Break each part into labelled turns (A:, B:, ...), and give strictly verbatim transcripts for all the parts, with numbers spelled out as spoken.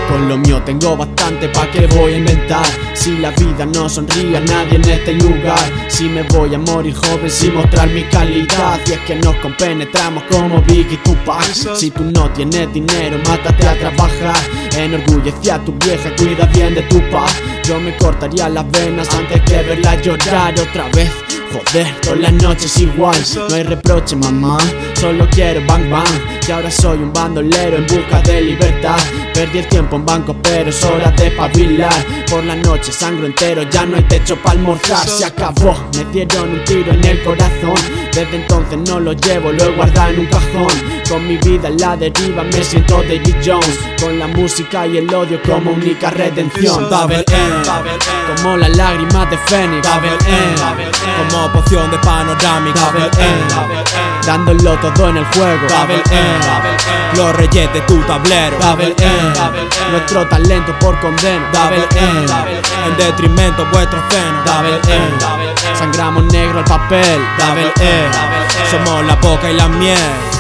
A: Con lo mío tengo bastante, pa' que voy a inventar. Si la vida no sonríe a nadie en este lugar, si me voy a morir joven sin mostrar mi calidad. Y es que nos compenetramos como Biggie y Tupac. Si tú no tienes dinero, mátate a trabajar. Enorgullece a tu vieja, cuida bien de tu paz. Yo me cortaría las venas antes que verla llorar otra vez. Joder, todas las noches igual. No hay reproche, mamá, solo quiero bang bang. Y ahora soy un bandolero en busca de libertad. Perdí el tiempo en banco, pero es hora de espabilar. Por la noche sangro entero, ya no hay techo para almorzar. Se acabó, me dieron un tiro en el corazón. Desde entonces no lo llevo, lo he guardado en un cajón. Con mi vida en la deriva me siento David Jones. Con la música y el odio como única redención. Double M, como las lágrimas de Fénix. Double M, como poción de panorámica. Double M, dándolo todo en el juego. Double M, los reyes de tu tablero. Double M, nuestro talento por condena. Double M, en detrimento vuestro freno. Double M, sangramos negro el papel. Double M, somos la boca y la miel.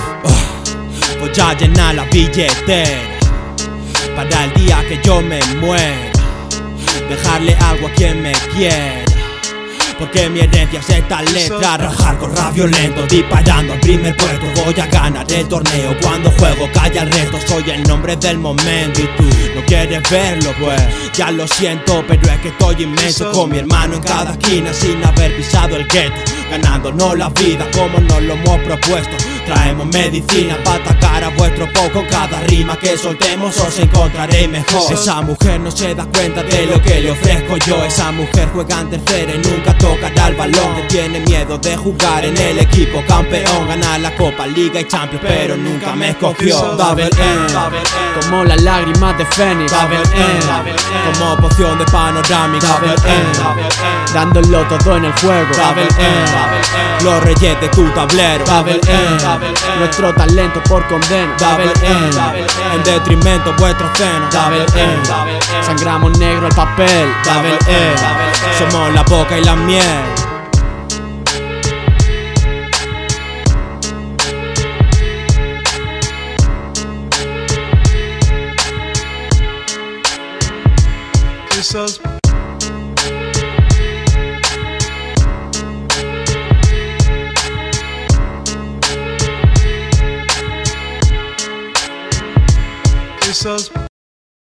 A: Oh, voy a llenar la billetera para el día que yo me muera, dejarle algo a quien me quiera. Porque mi herencia es esta letra. Rajar con rap violento, disparando al primer puesto. Voy a ganar el torneo, cuando juego calla el resto. Soy el nombre del momento y tú no quieres verlo, pues ya lo siento, pero es que estoy inmenso. Con mi hermano en cada esquina sin haber pisado el gueto, ganándonos la vida como nos lo hemos propuesto. Traemos medicina para atacar a vuestro poco. Con cada rima que soltemos os encontraréis mejor. Esa mujer no se da cuenta de lo que le ofrezco yo. Esa mujer juega en tercera y nunca tocará el balón. Que tiene miedo de jugar en el equipo campeón, ganar la Copa, Liga y Champions, pero nunca me escogió. Double M, como las lágrimas de Fénix. Double M, como poción de panorámica. Double M, dándolo todo en el juego. Double M, los reyes de tu tablero. Double M, nuestro talento por condena. Double M, en detrimento vuestro freno. Double M, sangramos negro el papel. Double M, somos la boca y la miel.
B: Esos Esos